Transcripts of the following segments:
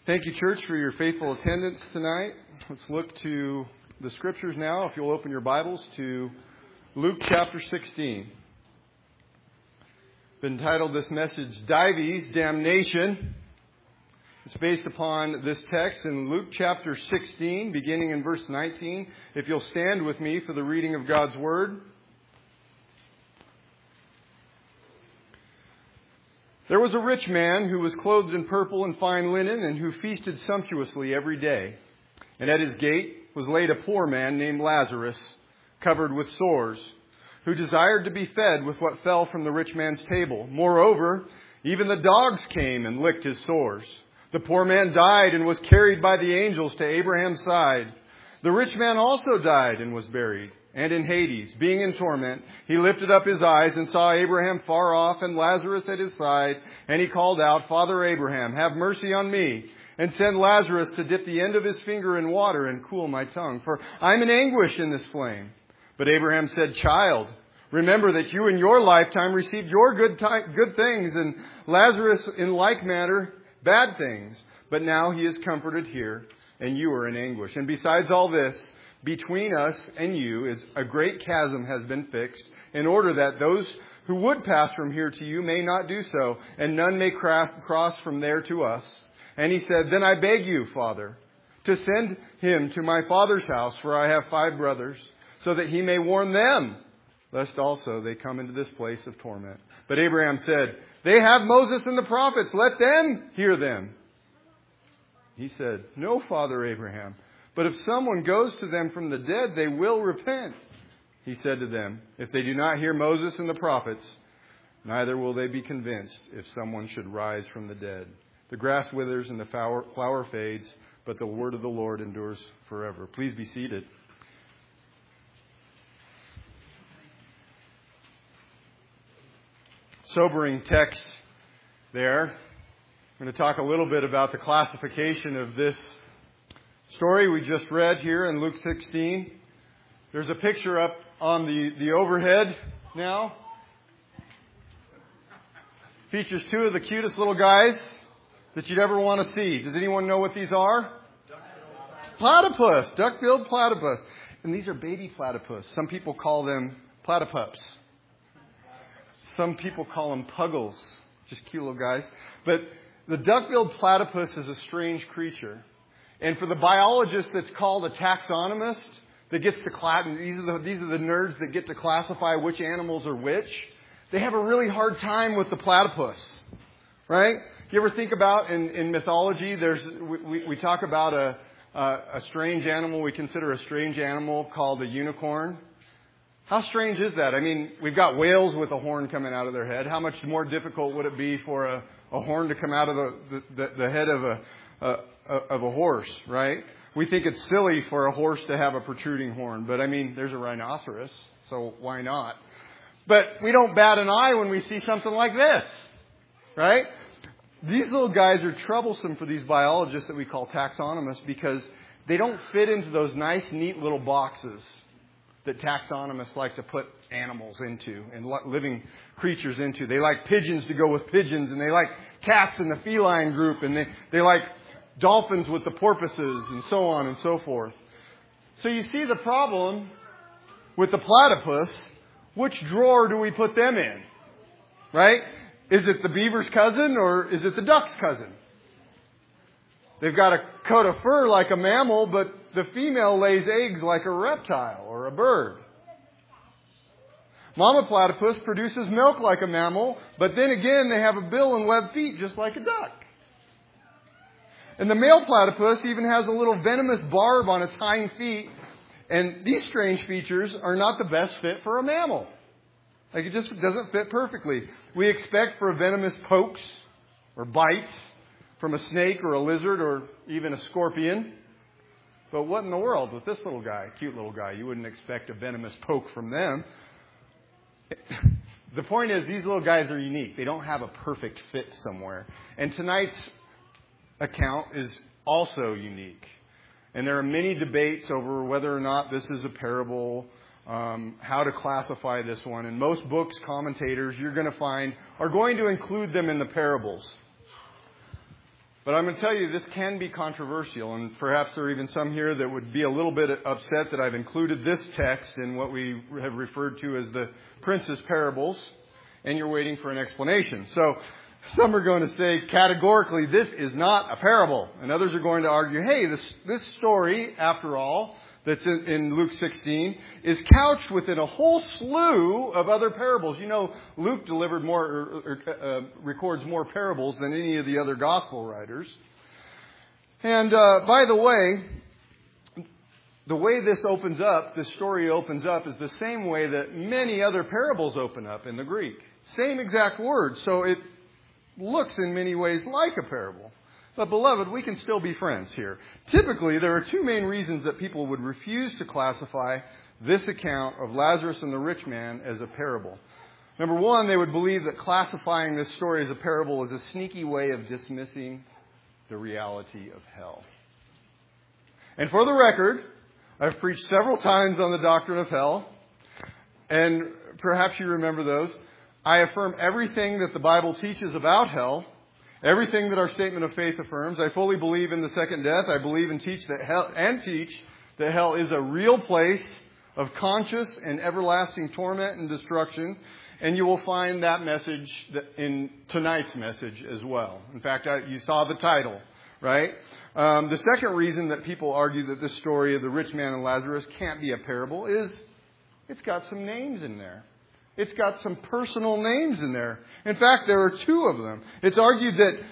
Thank you, church, for your faithful attendance tonight. Let's look to the scriptures now. If you'll open your Bibles to Luke chapter 16. Been titled this message, Dives, Damnation. It's based upon this text in Luke chapter 16, beginning in verse 19. If you'll stand with me for the reading of God's Word. There was a rich man who was clothed in purple and fine linen and who feasted sumptuously every day. And at his gate was laid a poor man named Lazarus, covered with sores, who desired to be fed with what fell from the rich man's table. Moreover, even the dogs came and licked his sores. The poor man died and was carried by the angels to Abraham's side. The rich man also died and was buried. And in Hades, being in torment, he lifted up his eyes and saw Abraham far off and Lazarus at his side. And he called out, Father Abraham, have mercy on me, and send Lazarus to dip the end of his finger in water and cool my tongue, for I'm in anguish in this flame. But Abraham said, Child, remember that you in your lifetime received your good things, and Lazarus in like manner bad things. But now he is comforted here, and you are in anguish. And besides all this, between us and you is a great chasm has been fixed, in order that those who would pass from here to you may not do so, and none may cross from there to us. And he said, Then I beg you, Father, to send him to my father's house, for I have 5 brothers, so that he may warn them, lest also they come into this place of torment. But Abraham said, They have Moses and the prophets, let them hear them. He said, No, Father Abraham, but if someone goes to them from the dead, they will repent. He said to them, If they do not hear Moses and the prophets, neither will they be convinced if someone should rise from the dead. The grass withers and the flower fades, but the word of the Lord endures forever. Please be seated. Sobering text there. I'm going to talk a little bit about the classification of this story we just read here in Luke 16. There's a picture up on the overhead now. Features 2 of the cutest little guys that you'd ever want to see. Does anyone know what these are? Platypus. Duck-billed platypus. And these are baby platypus. Some people call them platypups. Some people call them puggles. Just cute little guys. But the duck-billed platypus is a strange creature. And for the biologist that's called a taxonomist, that gets to these are the nerds that get to classify which animals are which. They have a really hard time with the platypus, right? You ever think about in mythology? We talk about a strange animal we consider a strange animal called a unicorn. How strange is that? I mean, we've got whales with a horn coming out of their head. How much more difficult would it be for a horn to come out of the head of a horse, right? We think it's silly for a horse to have a protruding horn, but I mean, there's a rhinoceros, so why not? But we don't bat an eye when we see something like this, right? These little guys are troublesome for these biologists that we call taxonomists because they don't fit into those nice, neat little boxes that taxonomists like to put animals into and living creatures into. They like pigeons to go with pigeons, and they like cats in the feline group, and they like dolphins with the porpoises, and so on and so forth. So you see the problem with the platypus. Which drawer do we put them in? Right? Is it the beaver's cousin or is it the duck's cousin? They've got a coat of fur like a mammal, but the female lays eggs like a reptile or a bird. Mama platypus produces milk like a mammal, but then again they have a bill and webbed feet just like a duck. And the male platypus even has a little venomous barb on its hind feet. And these strange features are not the best fit for a mammal. Like, it just doesn't fit perfectly. We expect for venomous pokes or bites from a snake or a lizard or even a scorpion. But what in the world with this little guy, cute little guy? You wouldn't expect a venomous poke from them. The point is, these little guys are unique. They don't have a perfect fit somewhere. And tonight's account is also unique. And there are many debates over whether or not this is a parable, how to classify this one. And most books, commentators, you're going to find, are going to include them in the parables. But I'm going to tell you, this can be controversial, and perhaps there are even some here that would be a little bit upset that I've included this text in what we have referred to as the Prince's Parables, and you're waiting for an explanation. So some are going to say categorically, this is not a parable. And others are going to argue, hey, this story, after all, that's in Luke 16, is couched within a whole slew of other parables. You know, Luke records more parables than any of the other gospel writers. And by the way this opens up, this story opens up, is the same way that many other parables open up in the Greek. Same exact words. So it looks in many ways like a parable. But beloved, we can still be friends here. Typically, there are two main reasons that people would refuse to classify this account of Lazarus and the rich man as a parable. Number one, they would believe that classifying this story as a parable is a sneaky way of dismissing the reality of hell. And for the record, I've preached several times on the doctrine of hell, and perhaps you remember those. I affirm everything that the Bible teaches about hell. Everything that our statement of faith affirms. I fully believe in the second death. I believe and teach that hell is a real place of conscious and everlasting torment and destruction. And you will find that message in tonight's message as well. In fact, you saw the title, right? The second reason that people argue that this story of the rich man and Lazarus can't be a parable is it's got some names in there. It's got some personal names in there. In fact, there are two of them. It's argued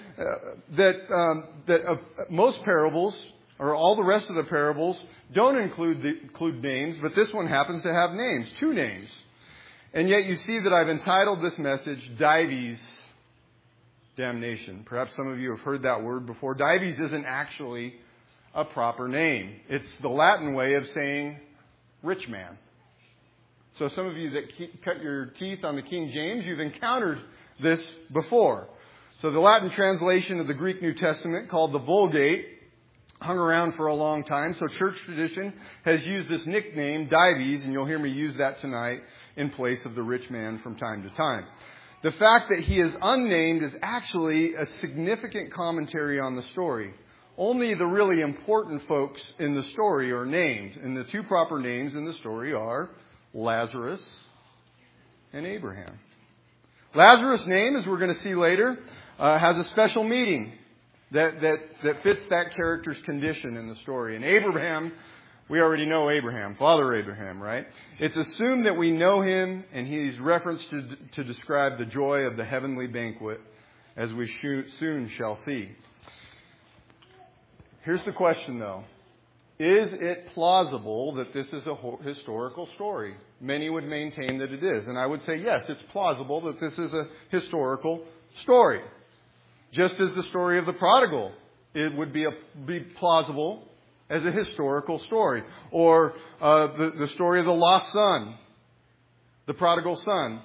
that most parables, or all the rest of the parables, don't include names, but this one happens to have names, two names. And yet you see that I've entitled this message, Dives Damnation. Perhaps some of you have heard that word before. Dives isn't actually a proper name. It's the Latin way of saying rich man. So some of you that cut your teeth on the King James, you've encountered this before. So the Latin translation of the Greek New Testament, called the Vulgate, hung around for a long time. So church tradition has used this nickname, Dives, and you'll hear me use that tonight in place of the rich man from time to time. The fact that he is unnamed is actually a significant commentary on the story. Only the really important folks in the story are named, and the two proper names in the story are Lazarus and Abraham. Lazarus' name, as we're going to see later, has a special meaning that fits that character's condition in the story. And Abraham, we already know Abraham, Father Abraham, right? It's assumed that we know him, and he's referenced to describe the joy of the heavenly banquet, as we soon shall see. Here's the question, though. Is it plausible that this is a historical story? Many would maintain that it is. And I would say, yes, it's plausible that this is a historical story. Just as the story of the prodigal, it would be plausible as a historical story. Or the story of the lost son, the prodigal son.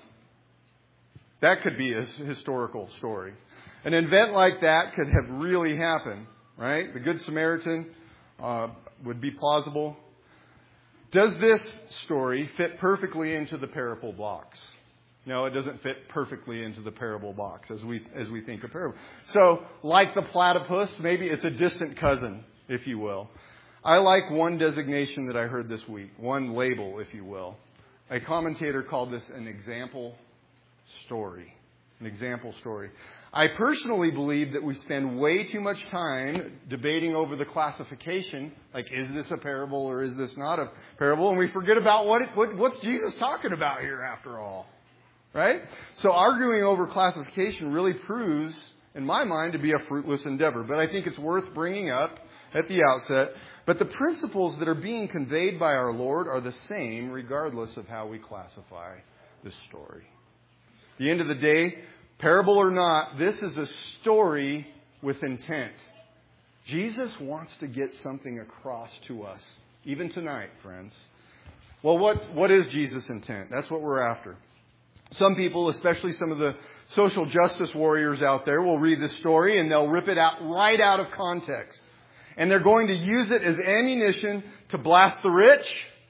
That could be a historical story. An event like that could have really happened, right? The Good Samaritan would be plausible. Does this story fit perfectly into the parable box? No, it doesn't fit perfectly into the parable box as we think of parable. So, like the platypus, maybe it's a distant cousin, if you will. I like one designation that I heard this week, one label, if you will. A commentator called this an example story. An example story. I personally believe that we spend way too much time debating over the classification, like is this a parable or is this not a parable, and we forget about what's Jesus talking about here after all, right? So arguing over classification really proves, in my mind, to be a fruitless endeavor, but I think it's worth bringing up at the outset. But the principles that are being conveyed by our Lord are the same regardless of how we classify this story. At the end of the day, parable or not, this is a story with intent. Jesus wants to get something across to us, even tonight, friends. Well, what is Jesus' intent? That's what we're after. Some people, especially some of the social justice warriors out there, will read this story and they'll rip it out right out of context. And they're going to use it as ammunition to blast the rich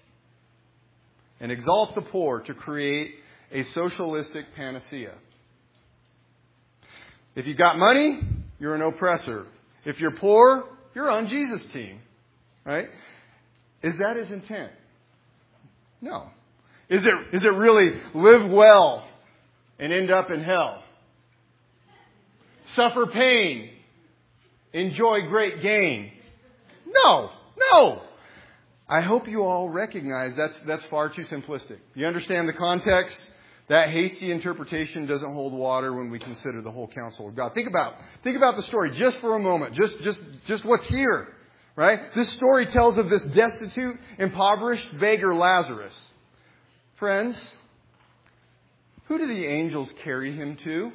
and exalt the poor to create a socialistic panacea. If you got money, you're an oppressor. If you're poor, you're on Jesus' team. Right? Is that his intent? No. Is it really live well and end up in hell? Suffer pain, enjoy great gain? No. I hope you all recognize that's far too simplistic. You understand the context? That hasty interpretation doesn't hold water when we consider the whole counsel of God. Think about the story just for a moment. Just what's here, right? This story tells of this destitute, impoverished beggar Lazarus. Friends, who do the angels carry him to?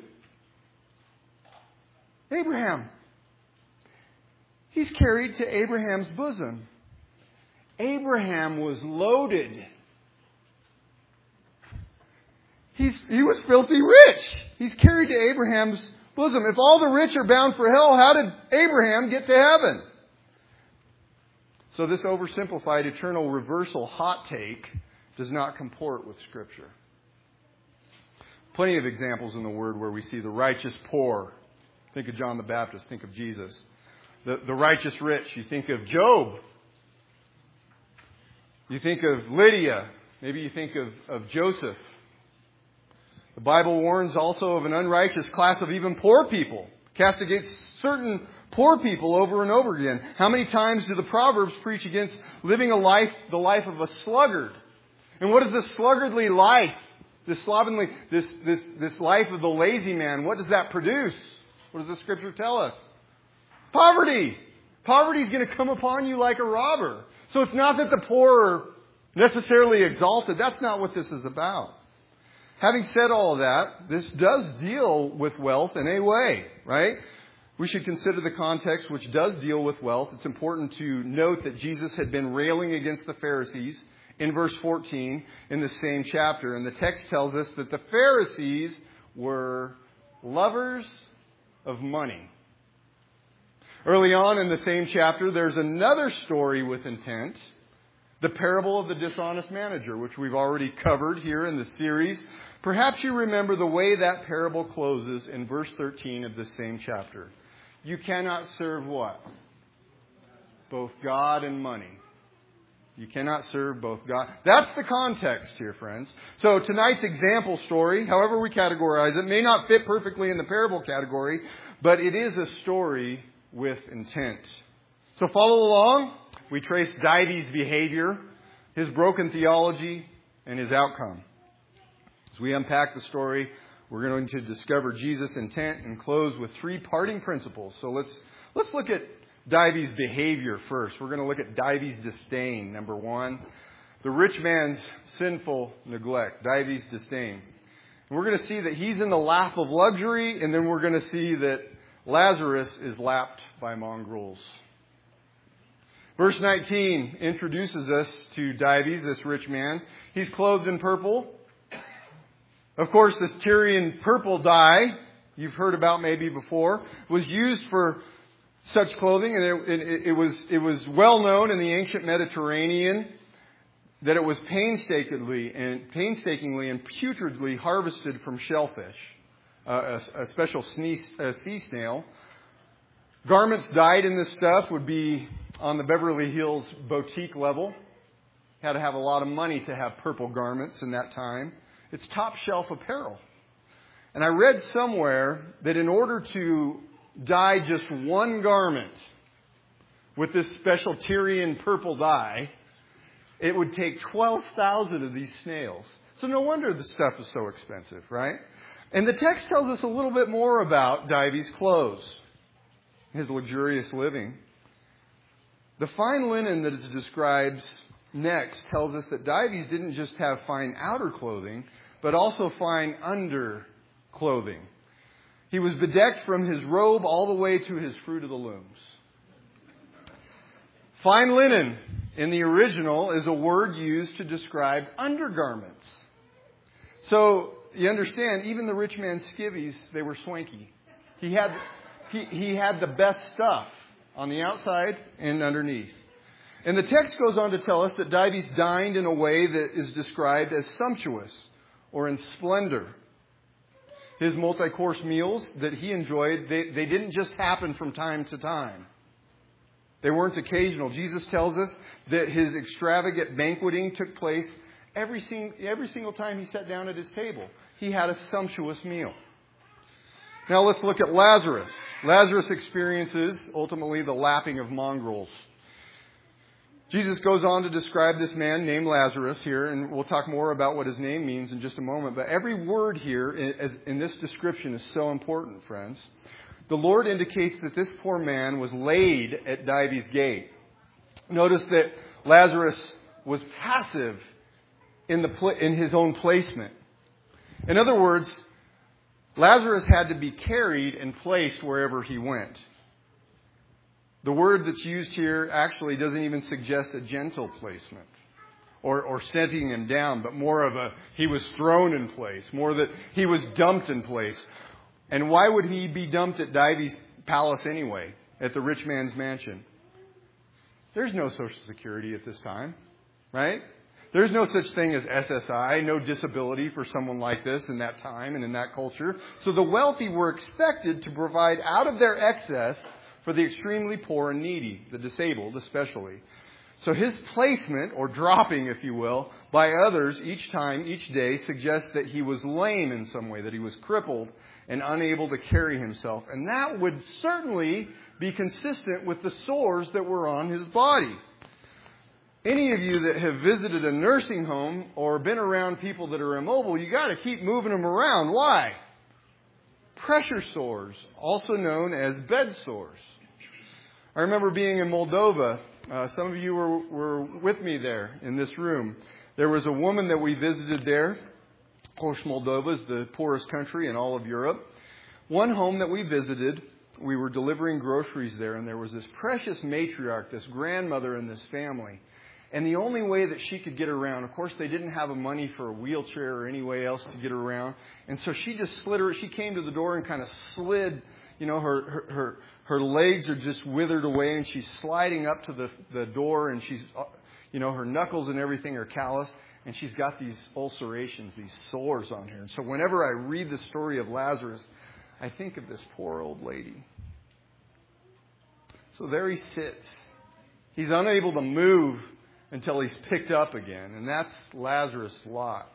Abraham. He's carried to Abraham's bosom. Abraham was loaded. He was filthy rich. He's carried to Abraham's bosom. If all the rich are bound for hell, how did Abraham get to heaven? So this oversimplified eternal reversal hot take does not comport with Scripture. Plenty of examples in the Word where we see the righteous poor. Think of John the Baptist. Think of Jesus. The righteous rich. You think of Job. You think of Lydia. Maybe you think of Joseph. The Bible warns also of an unrighteous class of even poor people. Castigates certain poor people over and over again. How many times do the Proverbs preach against living the life of a sluggard? And what is this sluggardly life? This life of the lazy man, what does that produce? What does the Scripture tell us? Poverty. Poverty is going to come upon you like a robber. So it's not that the poor are necessarily exalted. That's not what this is about. Having said all of that, this does deal with wealth in a way, right? We should consider the context which does deal with wealth. It's important to note that Jesus had been railing against the Pharisees in verse 14 in the same chapter. And the text tells us that the Pharisees were lovers of money. Early on in the same chapter, there's another story with intent. The parable of the dishonest manager, which we've already covered here in the series. Perhaps you remember the way that parable closes in verse 13 of this same chapter. You cannot serve what? Both God and money. You cannot serve both God. That's the context here, friends. So tonight's example story, however we categorize it, may not fit perfectly in the parable category, but it is a story with intent. So follow along. We trace Dives' behavior, his broken theology, and his outcome. As we unpack the story, we're going to discover Jesus' intent and close with three parting principles. So let's look at Dives' behavior first. We're going to look at Dives' disdain, number one. The rich man's sinful neglect, Dives' disdain. And we're going to see that he's in the lap of luxury, and then we're going to see that Lazarus is lapped by mongrels. Verse 19 introduces us to Dives, this rich man. He's clothed in purple. Of course, this Tyrian purple dye, you've heard about maybe before, was used for such clothing, and it was well known in the ancient Mediterranean that it was painstakingly and putridly harvested from shellfish, a special sea snail. Garments dyed in this stuff would be on the Beverly Hills boutique level. Had to have a lot of money to have purple garments in that time. It's top shelf apparel. And I read somewhere that in order to dye just one garment with this special Tyrian purple dye, it would take 12,000 of these snails. So no wonder the stuff is so expensive, right? And the text tells us a little bit more about Dives' clothes, his luxurious living. The fine linen that is described next tells us that Dives didn't just have fine outer clothing, but also fine under clothing. He was bedecked from his robe all the way to his fruit of the looms. Fine linen in the original is a word used to describe undergarments. So you understand, even the rich man's skivvies, they were swanky. He had the best stuff on the outside and underneath. And the text goes on to tell us that Dives dined in a way that is described as sumptuous or in splendor. his multi-course meals that he enjoyed, they didn't just happen from time to time. They weren't occasional. Jesus tells us that his extravagant banqueting took place every single time he sat down at his table. He had a sumptuous meal. Now let's look at Lazarus. Lazarus experiences, ultimately, the lapping of mongrels. Jesus goes on to describe this man named Lazarus here, and we'll talk more about what his name means in just a moment. But every word here in this description is so important, friends. The Lord indicates that this poor man was laid at Dives Gate. Notice that Lazarus was passive in his own placement. In other words, Lazarus had to be carried and placed wherever he went. The word that's used here actually doesn't even suggest a gentle placement or setting him down, but more of a he was thrown in place, more that he was dumped in place. And why would he be dumped at Dives Palace anyway, at the rich man's mansion? There's no Social Security at this time, right? There's no such thing as SSI, no disability for someone like this in that time and in that culture. So the wealthy were expected to provide out of their excess for the extremely poor and needy, the disabled especially. So his placement, or dropping, if you will, by others each day suggests that he was lame in some way, that he was crippled and unable to carry himself. And that would certainly be consistent with the sores that were on his body. Any of you that have visited a nursing home or been around people that are immobile, you got to keep moving them around. Why? Pressure sores, also known as bed sores. I remember being in Moldova. Some of you were with me there in this room. There was a woman that we visited there. Of course, Moldova is the poorest country in all of Europe. One home that we visited, we were delivering groceries there, and there was this precious matriarch, this grandmother in this family. And the only way that she could get around, of course, they didn't have money for a wheelchair or any way else to get around. And so she just she came to the door and kind of slid, her legs are just withered away, and she's sliding up to the door, and she's, her knuckles and everything are calloused, and she's got these ulcerations, these sores on her. And so whenever I read the story of Lazarus, I think of this poor old lady. So there he sits. He's unable to move until he's picked up again. And that's Lazarus' lot.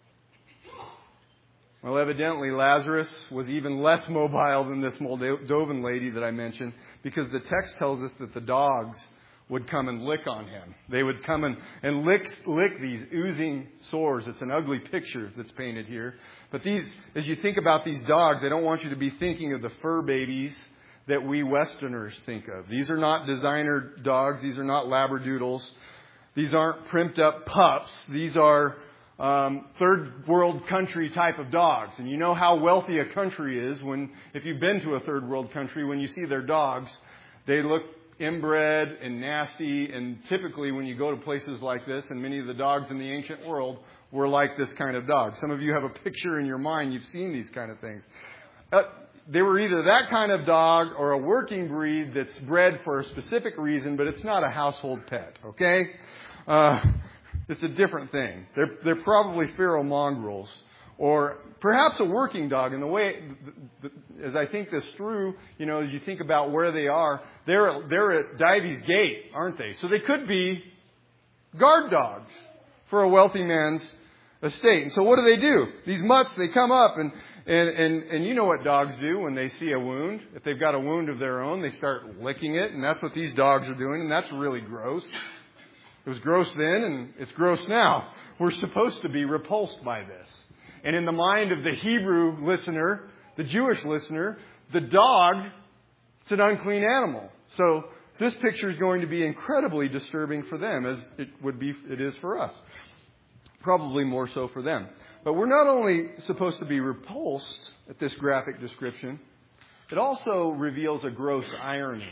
Well, evidently Lazarus was even less mobile than this Moldovan lady that I mentioned, because the text tells us that the dogs would come and lick on him. They would come and lick these oozing sores. It's an ugly picture that's painted here. But as you think about these dogs, I don't want you to be thinking of the fur babies that we Westerners think of. These are not designer dogs. These are not Labradoodles. These aren't primped up pups. These are third world country type of dogs. And you know how wealthy a country is if you've been to a third world country, when you see their dogs, they look inbred and nasty. And typically when you go to places like this, and many of the dogs in the ancient world were like this kind of dog. Some of you have a picture in your mind. You've seen these kind of things. They were either that kind of dog or a working breed that's bred for a specific reason, but it's not a household pet, okay? It's a different thing. They're probably feral mongrels, or perhaps a working dog. And the way, as I think this through, you think about where they are. They're at Dives Gate, aren't they? So they could be guard dogs for a wealthy man's estate. And so what do? These mutts, they come up and you know what dogs do when they see a wound. If they've got a wound of their own, they start licking it, and that's what these dogs are doing, and that's really gross. It was gross then, and it's gross now. We're supposed to be repulsed by this. And in the mind of the Hebrew listener, the Jewish listener, the dog, it's an unclean animal. So this picture is going to be incredibly disturbing for them, as it is for us. Probably more so for them. But we're not only supposed to be repulsed at this graphic description, it also reveals a gross irony.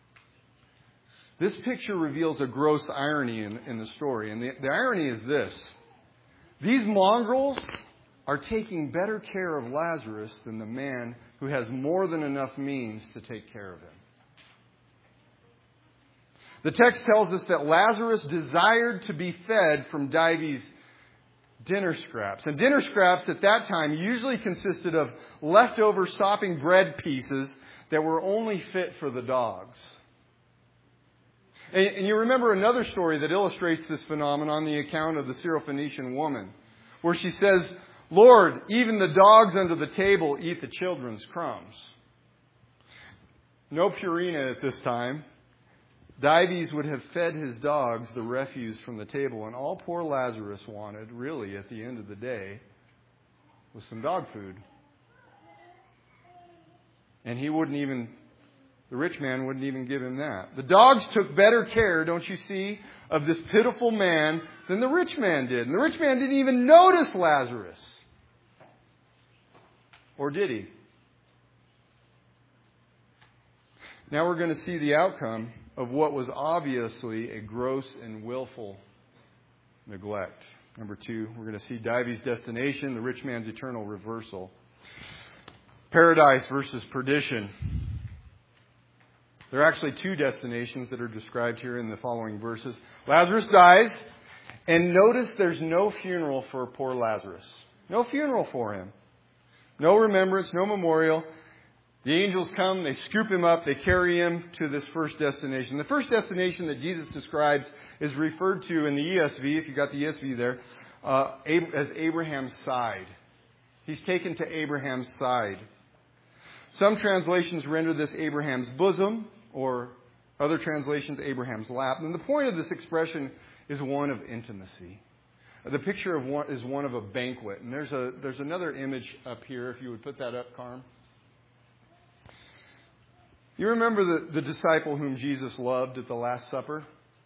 This picture reveals a gross irony in the story. And the irony is this. These mongrels are taking better care of Lazarus than the man who has more than enough means to take care of him. The text tells us that Lazarus desired to be fed from Dives dinner scraps. And dinner scraps at that time usually consisted of leftover sopping bread pieces that were only fit for the dogs. And you remember another story that illustrates this phenomenon, the account of the Syrophoenician woman, where she says, "Lord, even the dogs under the table eat the children's crumbs." No Purina at this time. Dives would have fed his dogs the refuse from the table, and all poor Lazarus wanted, really, at the end of the day, was some dog food. And the rich man wouldn't even give him that. The dogs took better care, don't you see, of this pitiful man than the rich man did. And the rich man didn't even notice Lazarus. Or did he? Now we're going to see the outcome of what was obviously a gross and willful neglect. Number 2, we're going to see Dives' destination, the rich man's eternal reversal. Paradise versus perdition. There are actually 2 destinations that are described here in the following verses. Lazarus dies, and notice there's no funeral for poor Lazarus. No funeral for him. No remembrance, no memorial. The angels come, they scoop him up, they carry him to this first destination. The first destination that Jesus describes is referred to in the ESV, if you got the ESV there, as Abraham's side. He's taken to Abraham's side. Some translations render this Abraham's bosom, or other translations, Abraham's lap. And the point of this expression is one of intimacy. The picture is one of a banquet. And there's another image up here, if you would put that up, Carm. You remember the disciple whom Jesus loved at the Last Supper?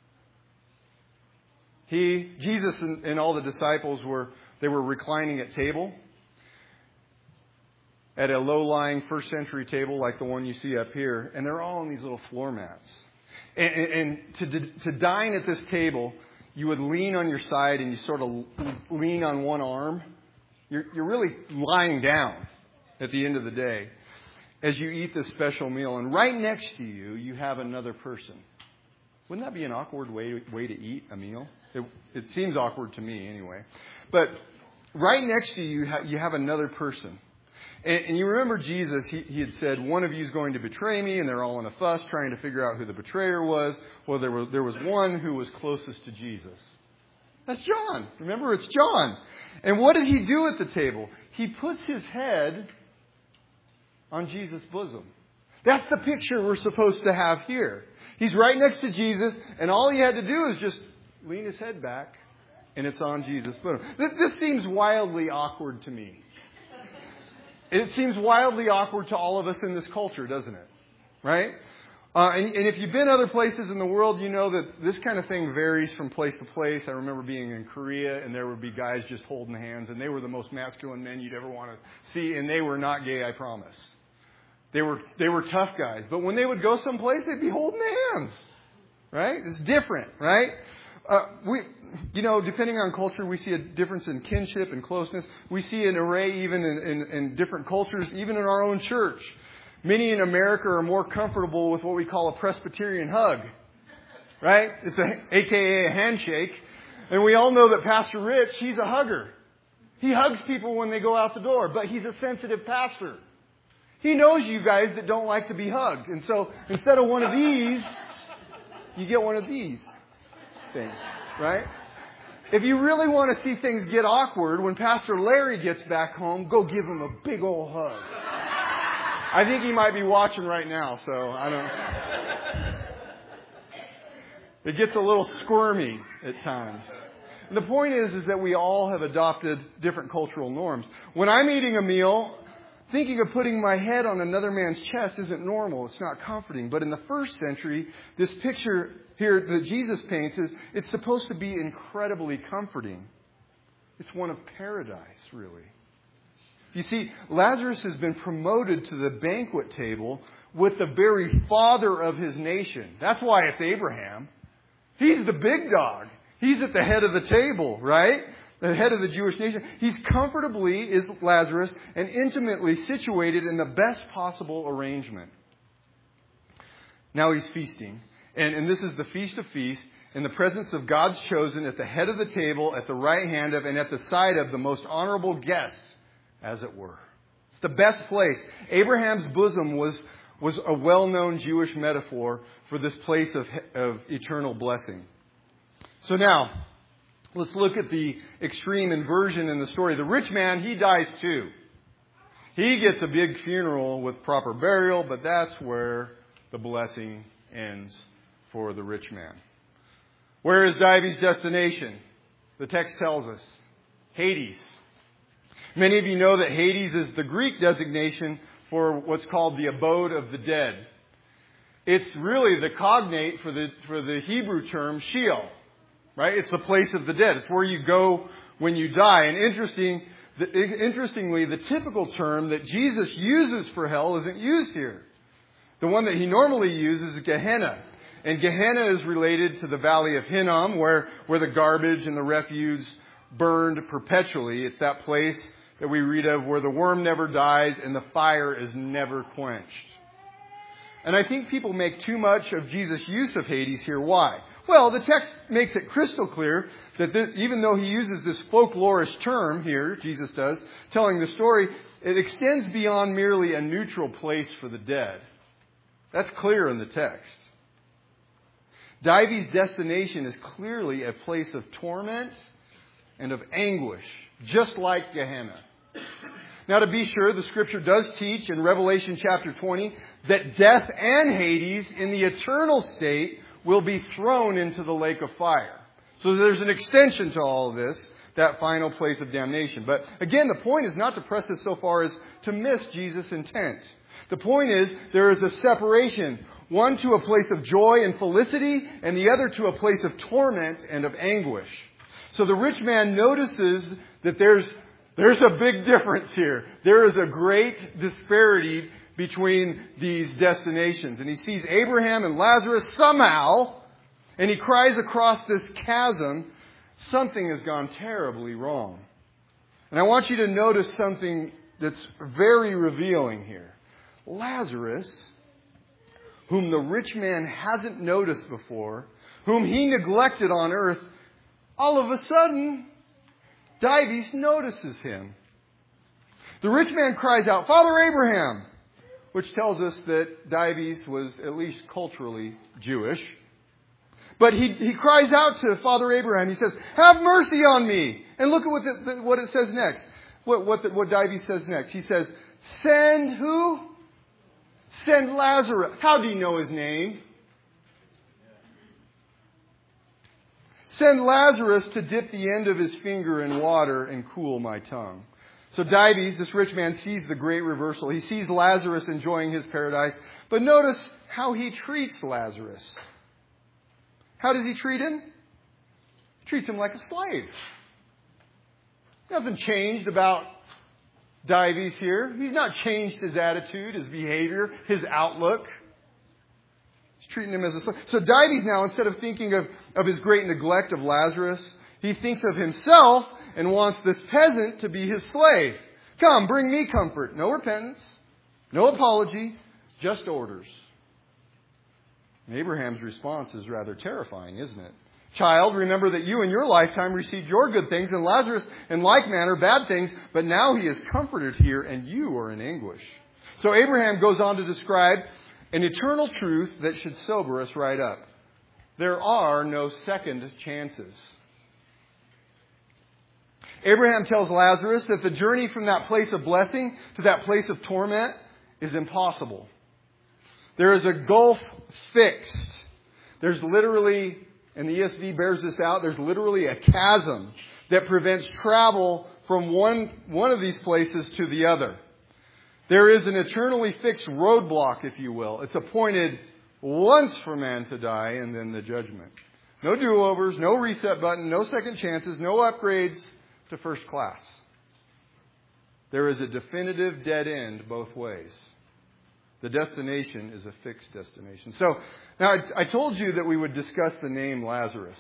Jesus and all the disciples were reclining at table, at a low-lying first century table like the one you see up here, and they're all on these little floor mats. And to dine at this table, you would lean on your side and you sort of lean on one arm. You're really lying down at the end of the day as you eat this special meal. And right next to you, you have another person. Wouldn't that be an awkward way to eat a meal? It seems awkward to me anyway. But right next to you, you have another person. And you remember Jesus, he had said, one of you is going to betray me, and they're all in a fuss trying to figure out who the betrayer was. Well, there was one who was closest to Jesus. That's John. Remember, it's John. And what did he do at the table? He puts his head on Jesus' bosom. That's the picture we're supposed to have here. He's right next to Jesus, and all he had to do is just lean his head back, and it's on Jesus' bosom. This seems wildly awkward to me. It seems wildly awkward to all of us in this culture, doesn't it? Right? And if you've been other places in the world, you know that this kind of thing varies from place to place. I remember being in Korea, and there would be guys just holding hands, and they were the most masculine men you'd ever want to see, and they were not gay, I promise. They were tough guys. But when they would go someplace, they'd be holding hands. Right? It's different, right? Depending on culture, we see a difference in kinship and closeness. We see an array even in different cultures, even in our own church. Many in America are more comfortable with what we call a Presbyterian hug. Right? It's AKA a handshake. And we all know that Pastor Rich, he's a hugger. He hugs people when they go out the door, but he's a sensitive pastor. He knows you guys that don't like to be hugged. And so instead of one of these, you get one of these things, right? If you really want to see things get awkward, when Pastor Larry gets back home, go give him a big old hug. I think he might be watching right now, so I don't know. It gets a little squirmy at times. And the point is that we all have adopted different cultural norms. When I'm eating a meal, thinking of putting my head on another man's chest isn't normal. It's not comforting. But in the first century, this picture here that Jesus paints, it's supposed to be incredibly comforting. It's one of paradise, really. You see, Lazarus has been promoted to the banquet table with the very father of his nation. That's why it's Abraham. He's the big dog. He's at the head of the table, right? The head of the Jewish nation. He's comfortably, is Lazarus, and intimately situated in the best possible arrangement. Now he's feasting. And this is the Feast of Feasts, in the presence of God's chosen, at the head of the table, at the right hand of, and at the side of the most honorable guests, as it were. It's the best place. Abraham's bosom was a well-known Jewish metaphor for this place of eternal blessing. So now, let's look at the extreme inversion in the story. The rich man, he dies too. He gets a big funeral with proper burial, but that's where the blessing ends for the rich man. Where is Dives' destination? The text tells us. Hades. Many of you know that Hades is the Greek designation for what's called the abode of the dead. It's really the cognate for the Hebrew term Sheol. Right? It's the place of the dead. It's where you go when you die. And interestingly, the typical term that Jesus uses for hell isn't used here. The one that he normally uses is Gehenna. And Gehenna is related to the valley of Hinnom, where the garbage and the refuse burned perpetually. It's that place that we read of where the worm never dies and the fire is never quenched. And I think people make too much of Jesus' use of Hades here. Why? Well, the text makes it crystal clear that even though he uses this folklorish term here, Jesus does, telling the story, it extends beyond merely a neutral place for the dead. That's clear in the text. Dives' destination is clearly a place of torment and of anguish, just like Gehenna. Now, to be sure, the Scripture does teach in Revelation chapter 20 that death and Hades in the eternal state will be thrown into the lake of fire. So there's an extension to all of this, that final place of damnation. But again, the point is not to press this so far as to miss Jesus' intent. The point is there is a separation, one to a place of joy and felicity, and the other to a place of torment and of anguish. So the rich man notices that there's a big difference here. There is a great disparity between these destinations. And he sees Abraham and Lazarus somehow, and he cries across this chasm, something has gone terribly wrong. And I want you to notice something that's very revealing here. Lazarus, whom the rich man hasn't noticed before, whom he neglected on earth, all of a sudden, Dives notices him. The rich man cries out, "Father Abraham," which tells us that Dives was at least culturally Jewish. But he cries out to Father Abraham. He says, "Have mercy on me." And look at what it says next. What Dives says next. He says, "Send who? Send Lazarus." How do you know his name? "Send Lazarus to dip the end of his finger in water and cool my tongue." So Dives, this rich man, sees the great reversal. He sees Lazarus enjoying his paradise. But notice how he treats Lazarus. How does he treat him? He treats him like a slave. Nothing changed about Dives here. He's not changed his attitude, his behavior, his outlook. He's treating him as a slave. So Dives now, instead of thinking of his great neglect of Lazarus, he thinks of himself and wants this peasant to be his slave. "Come, bring me comfort." No repentance, no apology, just orders. And Abraham's response is rather terrifying, isn't it? "Child, remember that you in your lifetime received your good things, and Lazarus in like manner bad things, but now he is comforted here, and you are in anguish." So Abraham goes on to describe an eternal truth that should sober us right up. There are no second chances. Abraham tells Lazarus that the journey from that place of blessing to that place of torment is impossible. There is a gulf fixed. There's literally, and the ESV bears this out, there's literally a chasm that prevents travel from one of these places to the other. There is an eternally fixed roadblock, if you will. It's appointed once for man to die and then the judgment. No do-overs, no reset button, no second chances, no upgrades to first class. There is a definitive dead end both ways. The destination is a fixed destination. So, now I told you that we would discuss the name Lazarus.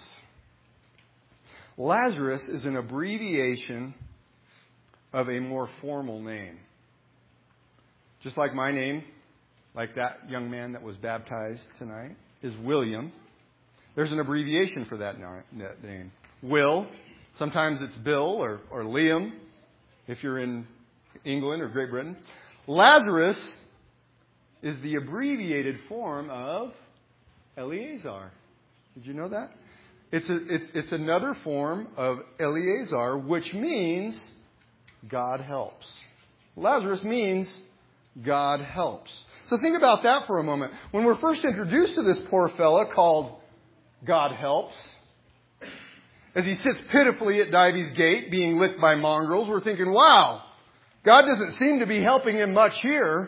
Lazarus is an abbreviation of a more formal name. Just like my name, like that young man that was baptized tonight, is William. There's an abbreviation for that name. Will. Sometimes it's Bill or Liam if you're in England or Great Britain. Lazarus is the abbreviated form of Eleazar. Did you know that? It's another form of Eleazar, which means God helps. Lazarus means God helps. So think about that for a moment. When we're first introduced to this poor fella called God helps, as he sits pitifully at Dives Gate being licked by mongrels, we're thinking, wow, God doesn't seem to be helping him much here.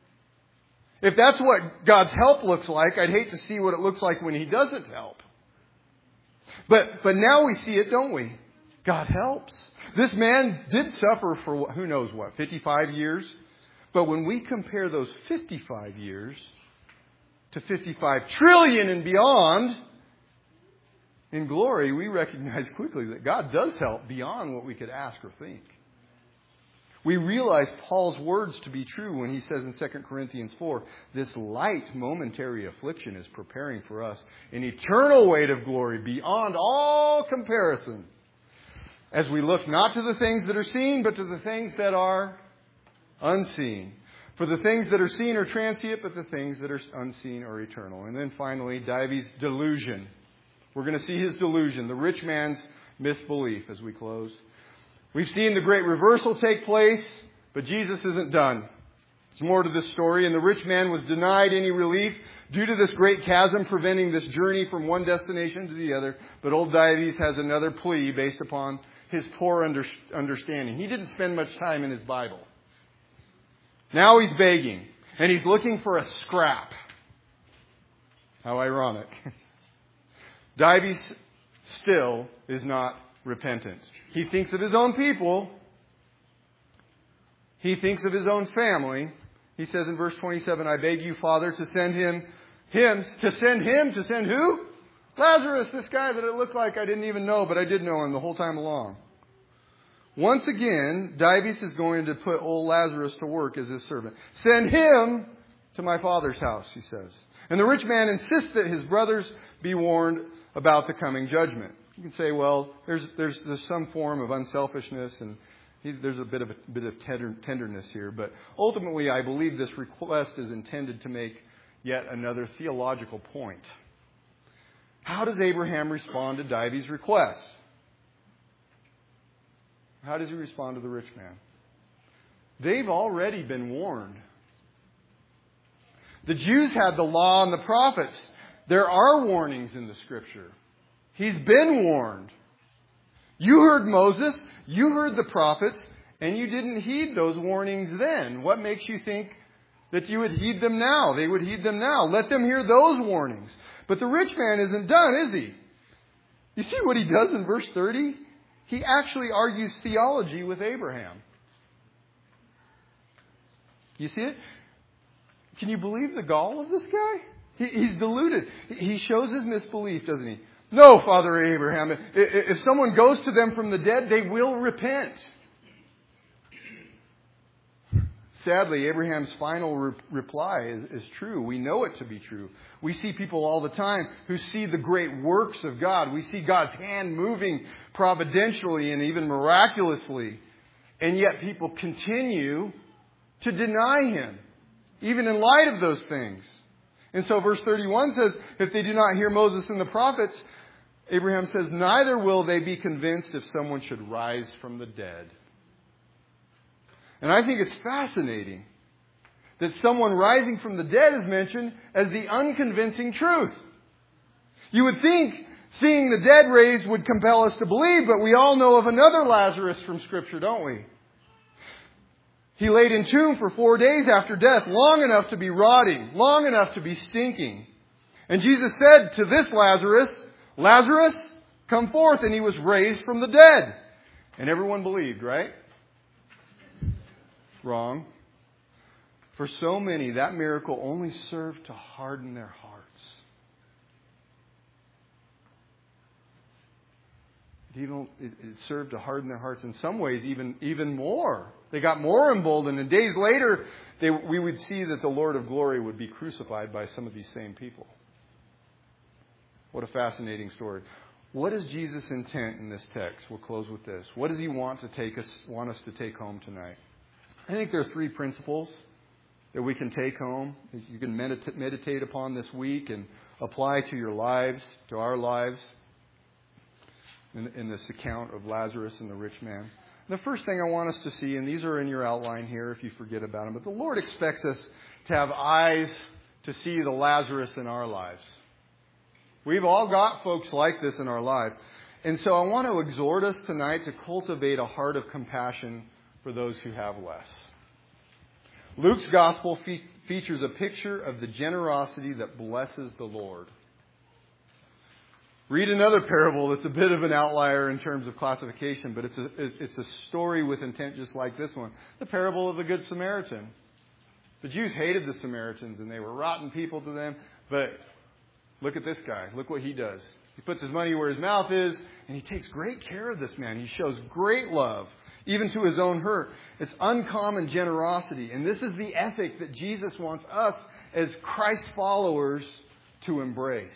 If that's what God's help looks like, I'd hate to see what it looks like when he doesn't help. But now we see it, don't we? God helps. This man did suffer for who knows what, 55 years? But when we compare those 55 years to 55 trillion and beyond in glory, we recognize quickly that God does help beyond what we could ask or think. We realize Paul's words to be true when he says in 2 Corinthians 4, this light momentary affliction is preparing for us an eternal weight of glory beyond all comparison, as we look not to the things that are seen, but to the things that are unseen. For the things that are seen are transient, but the things that are unseen are eternal. And then finally, Dives' delusion. We're going to see his delusion, the rich man's misbelief, as we close. We've seen the great reversal take place, but Jesus isn't done. There's more to this story, and the rich man was denied any relief due to this great chasm preventing this journey from one destination to the other. But old Dives has another plea based upon his poor understanding. He didn't spend much time in his Bible. Now he's begging, and he's looking for a scrap. How ironic. Dives still is not repentant. He thinks of his own people. He thinks of his own family. He says in verse 27, I beg you, Father, to send to send who? Lazarus, this guy that it looked like I didn't even know, but I did know him the whole time along. Once again, Dives is going to put old Lazarus to work as his servant. Send him to my father's house, he says. And the rich man insists that his brothers be warned about the coming judgment. You can say, well, there's some form of unselfishness, and there's a bit of tenderness here. But ultimately, I believe this request is intended to make yet another theological point. How does Abraham respond to Dives' request? How does he respond to the rich man? They've already been warned. The Jews had the law and the prophets. There are warnings in the Scripture. He's been warned. You heard Moses, you heard the prophets, and you didn't heed those warnings then. What makes you think that you would heed them now? They would heed them now. Let them hear those warnings. But the rich man isn't done, is he? You see what he does in verse 30? He actually argues theology with Abraham. You see it? Can you believe the gall of this guy? He's deluded. He shows his misbelief, doesn't he? No, Father Abraham. If someone goes to them from the dead, they will repent. Sadly, Abraham's final reply is true. We know it to be true. We see people all the time who see the great works of God. We see God's hand moving providentially and even miraculously. And yet people continue to deny Him, even in light of those things. And so verse 31 says, if they do not hear Moses and the prophets, Abraham says, neither will they be convinced if someone should rise from the dead. And I think it's fascinating that someone rising from the dead is mentioned as the unconvincing truth. You would think seeing the dead raised would compel us to believe, but we all know of another Lazarus from Scripture, don't we? He laid in tomb for 4 days after death, long enough to be rotting, long enough to be stinking. And Jesus said to this Lazarus, Lazarus, come forth, and he was raised from the dead. And everyone believed, right? Wrong. For so many, that miracle only served to harden their hearts. It served to harden their hearts in some ways even more. They got more emboldened. And days later, we would see that the Lord of glory would be crucified by some of these same people. What a fascinating story. What is Jesus' intent in this text? We'll close with this. What does he want us to take home tonight? I think there are 3 principles that we can take home, that you can meditate upon this week and apply to your lives, to our lives, in this account of Lazarus and the rich man. The first thing I want us to see, and these are in your outline here if you forget about them, but the Lord expects us to have eyes to see the Lazarus in our lives. We've all got folks like this in our lives. And so I want to exhort us tonight to cultivate a heart of compassion for those who have less. Luke's gospel features a picture of the generosity that blesses the Lord. Read another parable that's a bit of an outlier in terms of classification, but it's a story with intent just like this one. The parable of the Good Samaritan. The Jews hated the Samaritans and they were rotten people to them, but look at this guy. Look what he does. He puts his money where his mouth is, and he takes great care of this man. He shows great love, even to his own hurt. It's uncommon generosity, and this is the ethic that Jesus wants us as Christ followers to embrace.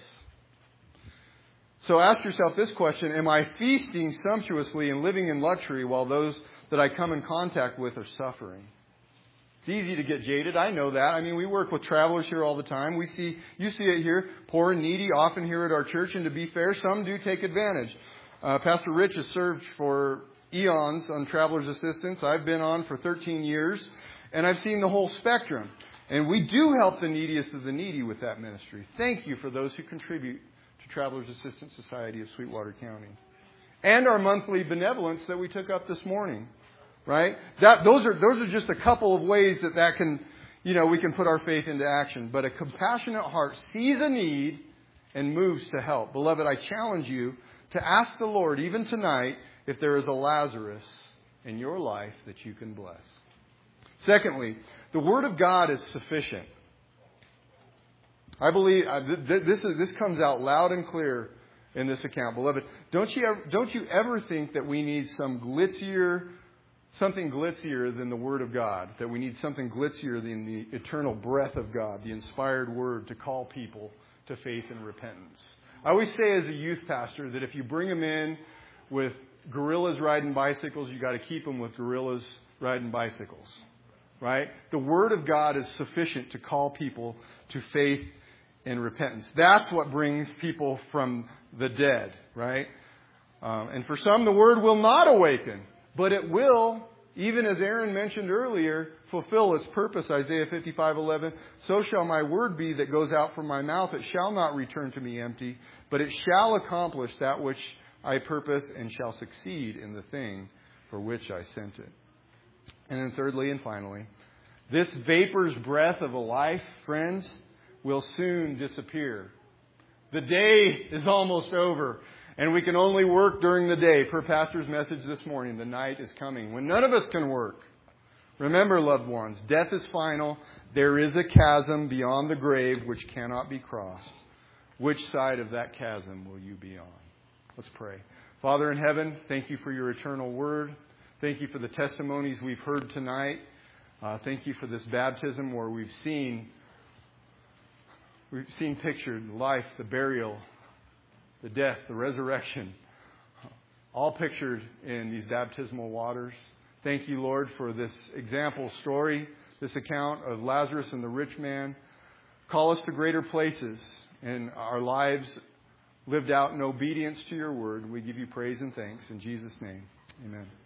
So ask yourself this question: am I feasting sumptuously and living in luxury while those that I come in contact with are suffering? It's easy to get jaded. I know that. I mean, we work with travelers here all the time. You see it here, poor and needy, often here at our church. And to be fair, some do take advantage. Pastor Rich has served for eons on Traveler's Assistance. I've been on for 13 years, and I've seen the whole spectrum. And we do help the neediest of the needy with that ministry. Thank you for those who contribute to Traveler's Assistance Society of Sweetwater County. And our monthly benevolence that we took up this morning. Right? Those are just a couple of ways that can, we can put our faith into action. But a compassionate heart sees a need and moves to help. Beloved, I challenge you to ask the Lord, even tonight, if there is a Lazarus in your life that you can bless. Secondly, the Word of God is sufficient. I believe this comes out loud and clear in this account. Beloved, don't you ever think that we need something glitzier than the Word of God, that we need something glitzier than the eternal breath of God, the inspired Word to call people to faith and repentance. I always say as a youth pastor that if you bring them in with gorillas riding bicycles, you got to keep them with gorillas riding bicycles, right? The Word of God is sufficient to call people to faith and repentance. That's what brings people from the dead, right? And for some, the Word will not awaken. But it will, even as Aaron mentioned earlier, fulfill its purpose. Isaiah 55:11. So shall my word be that goes out from my mouth. It shall not return to me empty, but it shall accomplish that which I purpose and shall succeed in the thing for which I sent it. And then thirdly and finally, this vapor's breath of a life, friends, will soon disappear. The day is almost over. And we can only work during the day. Per pastor's message this morning, the night is coming when none of us can work. Remember, loved ones, death is final. There is a chasm beyond the grave which cannot be crossed. Which side of that chasm will you be on? Let's pray. Father in heaven, thank you for your eternal word. Thank you for the testimonies we've heard tonight. Thank you for this baptism where we've seen pictured life, the burial, the death, the resurrection, all pictured in these baptismal waters. Thank you, Lord, for this example story, this account of Lazarus and the rich man. Call us to greater places in our lives lived out in obedience to your word. We give you praise and thanks. In Jesus' name, amen.